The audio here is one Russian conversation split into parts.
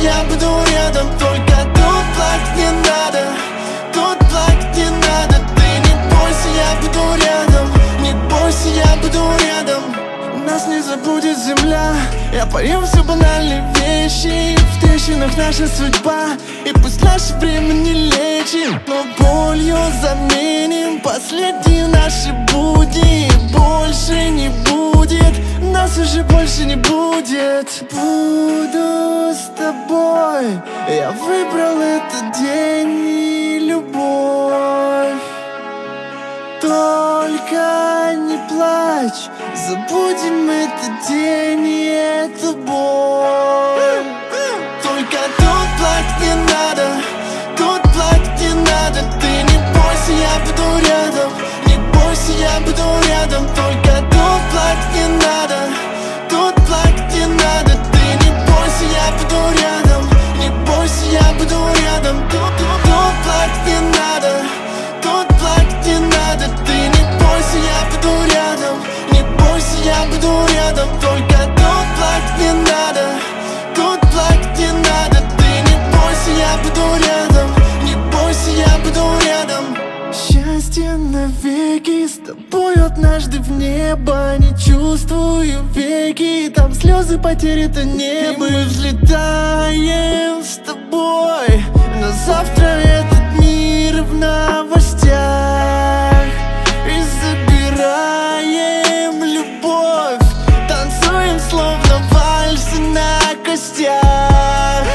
я буду рядом. Только тут плакать не надо, тут плакать не надо. Ты не бойся, я буду рядом, не бойся, я буду рядом. Нас не забудет земля. Я пою все банальные вещи. В трещинах наша судьба. И пусть наше время не лечим, но болью заменим последние наши будни. Больше не будет, нас уже больше не будет. Буду с тобой, я выбрал этот день и любовь. Только не плачь, забудем этот день и эту боль. Только тут плакать не надо, тут плакать не надо. Ты не бойся, я буду рядом, не бойся, я буду рядом. Только тут плакать не надо, тут плакать не надо. Ты не бойся, я буду рядом, не бойся, я буду рядом. Тут плакать не надо, тут плакать не надо. Ты не бойся, я буду рядом, не бойся, я буду рядом. Только тут плакать не надо, тут плакать не надо. Ты не бойся, я буду рядом, не бойся, я буду рядом. Счастье навеки, с тобой однажды в небо. Не чувствую веки, там слезы потери-то небо. И мы взлетаем с тобой, но завтра этот мир в новостях. И забираем любовь, танцуем словно вальсы на костях.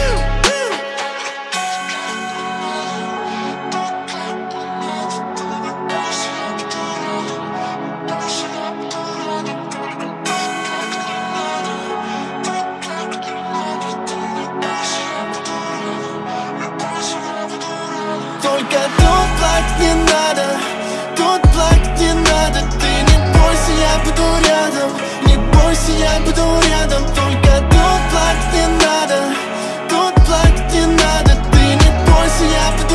Только тут плакать не надо, тут плакать не надо. Ты не бойся, я буду рядом, не бойся, я буду рядом. Только тут плакать не надо, тут плакать не надо. Ты не бойся, я буду